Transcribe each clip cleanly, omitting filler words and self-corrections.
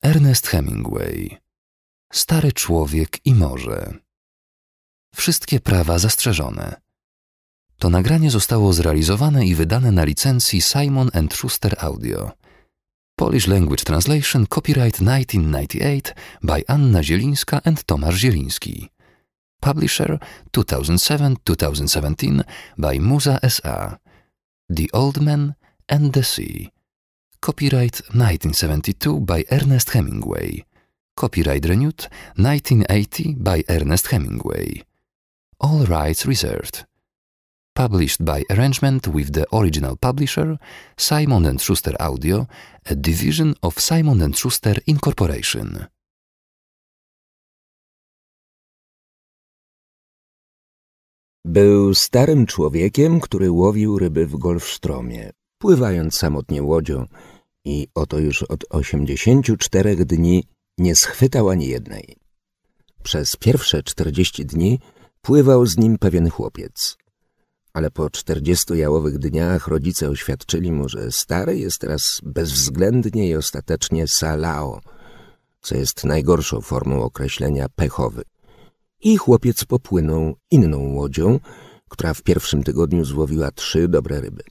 Ernest Hemingway. Stary człowiek i morze. Wszystkie prawa zastrzeżone. To nagranie zostało zrealizowane i wydane na licencji Simon & Schuster Audio. Polish Language Translation Copyright 1998 by Anna Zielińska and Tomasz Zieliński. Publisher 2007-2017 by Muza S.A. The Old Man and the Sea. Copyright 1972 by Ernest Hemingway. Copyright renewed 1980 by Ernest Hemingway. All rights reserved. Published by arrangement with the original publisher, Simon & Schuster Audio, a division of Simon & Schuster Incorporation. Był starym człowiekiem, który łowił ryby w Golfstromie, pływając samotnie łodzią i oto już od 84 dni nie schwytał ani jednej. Przez pierwsze 40 dni pływał z nim pewien chłopiec, ale po 40 jałowych dniach rodzice oświadczyli mu, że stary jest teraz bezwzględnie i ostatecznie salao, co jest najgorszą formą określenia pechowy. I chłopiec popłynął inną łodzią, która w pierwszym tygodniu złowiła 3 dobre ryby.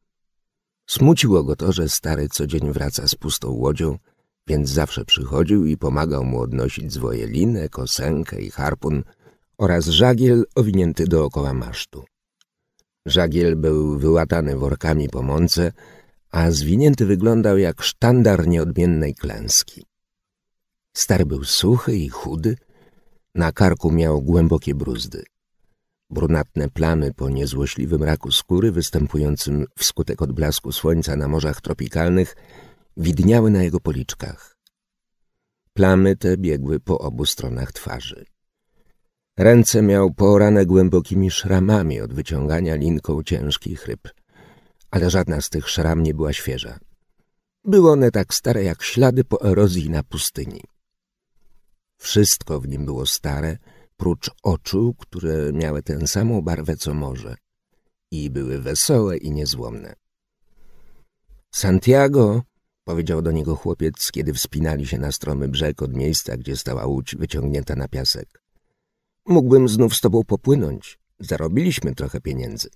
Smuciło go to, że stary co dzień wraca z pustą łodzią, więc zawsze przychodził i pomagał mu odnosić zwoje linę, kosenkę i harpun oraz żagiel owinięty dookoła masztu. Żagiel był wyłatany workami po mące, a zwinięty wyglądał jak sztandar nieodmiennej klęski. Stary był suchy i chudy, na karku miał głębokie bruzdy. Brunatne plamy po niezłośliwym raku skóry występującym wskutek odblasku słońca na morzach tropikalnych widniały na jego policzkach. Plamy te biegły po obu stronach twarzy. Ręce miał poorane głębokimi szramami od wyciągania linką ciężkich ryb, ale żadna z tych szram nie była świeża. Były one tak stare jak ślady po erozji na pustyni. Wszystko w nim było stare, prócz oczu, które miały tę samą barwę co morze i były wesołe i niezłomne. Santiago, powiedział do niego chłopiec, kiedy wspinali się na stromy brzeg od miejsca, gdzie stała łódź wyciągnięta na piasek. Mógłbym znów z tobą popłynąć. Zarobiliśmy trochę pieniędzy.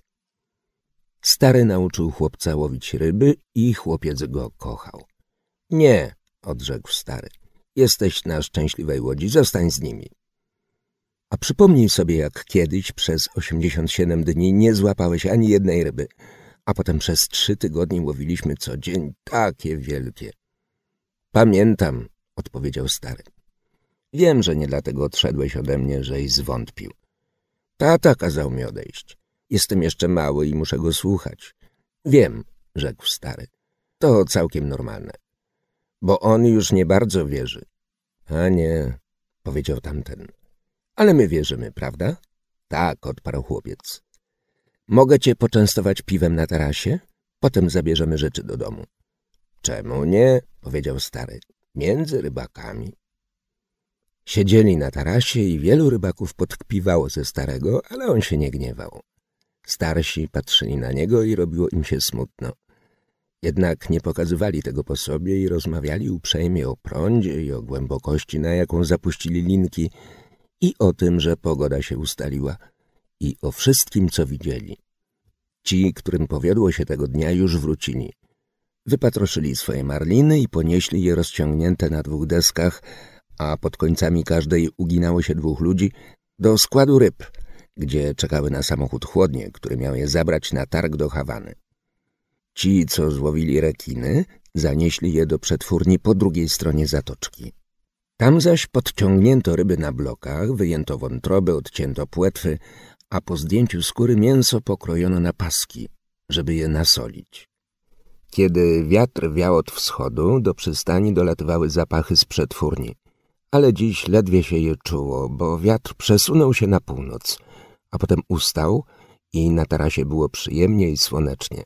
Stary nauczył chłopca łowić ryby i chłopiec go kochał. Nie, odrzekł stary. Jesteś na szczęśliwej łodzi, zostań z nimi. A przypomnij sobie, jak kiedyś przez 87 dni nie złapałeś ani jednej ryby, a potem przez 3 tygodnie łowiliśmy co dzień takie wielkie. Pamiętam, odpowiedział stary. Wiem, że nie dlatego odszedłeś ode mnie, żeś zwątpił. Tata kazał mi odejść. Jestem jeszcze mały i muszę go słuchać. Wiem, rzekł stary. To całkiem normalne. Bo on już nie bardzo wierzy. A nie, powiedział tamten. Ale my wierzymy, prawda? Tak, odparł chłopiec. Mogę cię poczęstować piwem na tarasie? Potem zabierzemy rzeczy do domu. Czemu nie? Powiedział stary. Między rybakami. Siedzieli na tarasie i wielu rybaków podkpiwało ze starego, ale on się nie gniewał. Starsi patrzyli na niego i robiło im się smutno. Jednak nie pokazywali tego po sobie i rozmawiali uprzejmie o prądzie i o głębokości, na jaką zapuścili linki, i o tym, że pogoda się ustaliła, i o wszystkim, co widzieli. Ci, którym powiodło się tego dnia, już wrócili. Wypatroszyli swoje marliny i ponieśli je rozciągnięte na 2 deskach, a pod końcami każdej uginało się 2 ludzi, do składu ryb, gdzie czekały na samochód chłodnie, który miał je zabrać na targ do Hawany. Ci, co złowili rekiny, zanieśli je do przetwórni po drugiej stronie zatoczki. Tam zaś podciągnięto ryby na blokach, wyjęto wątroby, odcięto płetwy, a po zdjęciu skóry mięso pokrojono na paski, żeby je nasolić. Kiedy wiatr wiał od wschodu, do przystani dolatywały zapachy z przetwórni, ale dziś ledwie się je czuło, bo wiatr przesunął się na północ, a potem ustał i na tarasie było przyjemnie i słonecznie.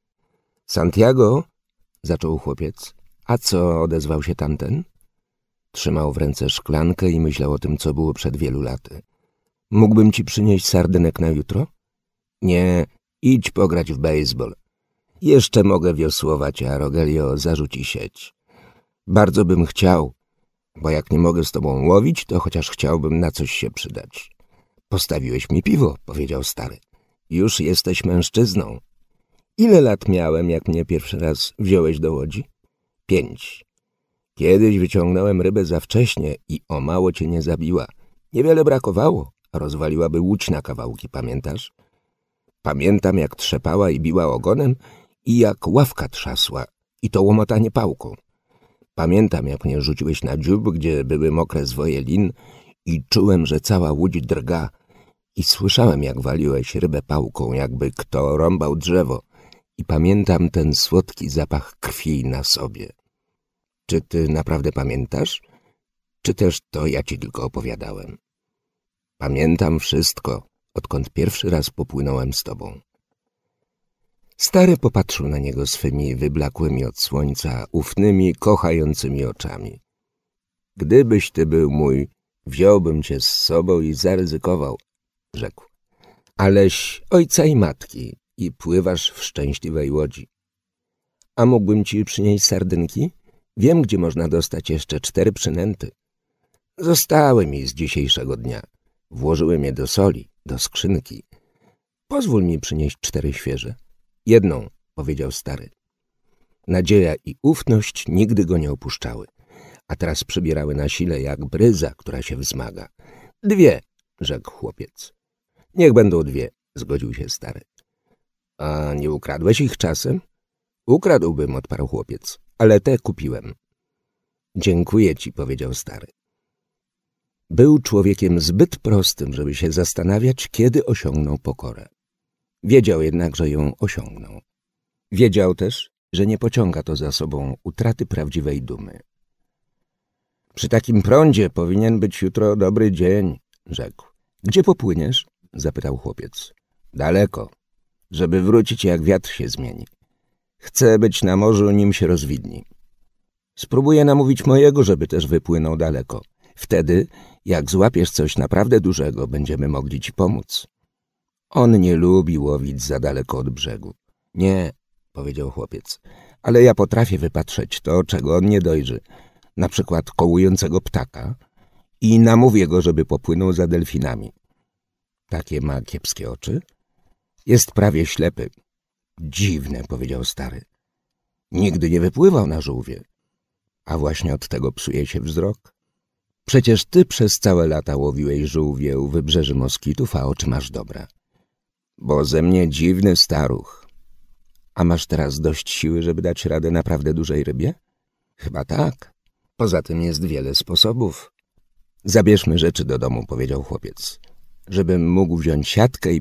Santiago, zaczął chłopiec. A co, odezwał się tamten? Trzymał w ręce szklankę i myślał o tym, co było przed wielu laty. Mógłbym ci przynieść sardynek na jutro? Nie, idź pograć w baseball. Jeszcze mogę wiosłować, a Rogelio zarzuci sieć. Bardzo bym chciał, bo jak nie mogę z tobą łowić, to chociaż chciałbym na coś się przydać. Postawiłeś mi piwo, powiedział stary. Już jesteś mężczyzną. Ile lat miałem, jak mnie pierwszy raz wziąłeś do łodzi? 5. Kiedyś wyciągnąłem rybę za wcześnie i o mało cię nie zabiła. Niewiele brakowało, a rozwaliłaby łódź na kawałki, pamiętasz? Pamiętam, jak trzepała i biła ogonem i jak ławka trzasła i to łomotanie pałką. Pamiętam, jak mnie rzuciłeś na dziób, gdzie były mokre zwoje lin i czułem, że cała łódź drga i słyszałem, jak waliłeś rybę pałką, jakby kto rąbał drzewo i pamiętam ten słodki zapach krwi na sobie. Czy ty naprawdę pamiętasz? Czy też to ja ci tylko opowiadałem? Pamiętam wszystko, odkąd pierwszy raz popłynąłem z tobą. Stary popatrzył na niego swymi wyblakłymi od słońca, ufnymi, kochającymi oczami. Gdybyś ty był mój, wziąłbym cię z sobą i zaryzykował, rzekł. Aleś ojca i matki i pływasz w szczęśliwej łodzi. A mógłbym ci przynieść sardynki? Wiem, gdzie można dostać jeszcze 4 przynęty. Zostały mi z dzisiejszego dnia. Włożyłem je do soli, do skrzynki. Pozwól mi przynieść 4 świeże. 1, powiedział stary. Nadzieja i ufność nigdy go nie opuszczały, a teraz przybierały na sile jak bryza, która się wzmaga. 2, rzekł chłopiec. Niech będą 2, zgodził się stary. A nie ukradłeś ich czasem? Ukradłbym, odparł chłopiec, ale te kupiłem. Dziękuję ci, powiedział stary. Był człowiekiem zbyt prostym, żeby się zastanawiać, kiedy osiągnął pokorę. Wiedział jednak, że ją osiągnął. Wiedział też, że nie pociąga to za sobą utraty prawdziwej dumy. Przy takim prądzie powinien być jutro dobry dzień, rzekł. Gdzie popłyniesz? Zapytał chłopiec. Daleko, żeby wrócić, jak wiatr się zmieni. Chcę być na morzu, nim się rozwidni. Spróbuję namówić mojego, żeby też wypłynął daleko. Wtedy, jak złapiesz coś naprawdę dużego, będziemy mogli ci pomóc. On nie lubi łowić za daleko od brzegu. Nie, powiedział chłopiec, ale ja potrafię wypatrzeć to, czego on nie dojrzy. Na przykład kołującego ptaka i namówię go, żeby popłynął za delfinami. Takie ma kiepskie oczy? Jest prawie ślepy. Dziwne, powiedział stary. Nigdy nie wypływał na żółwie. A właśnie od tego psuje się wzrok. Przecież ty przez całe lata łowiłeś żółwie u wybrzeży Moskitów, a oczy masz dobre. Bo ze mnie dziwny staruch. A masz teraz dość siły, żeby dać radę naprawdę dużej rybie? Chyba tak. Poza tym jest wiele sposobów. Zabierzmy rzeczy do domu, powiedział chłopiec, żebym mógł wziąć siatkę i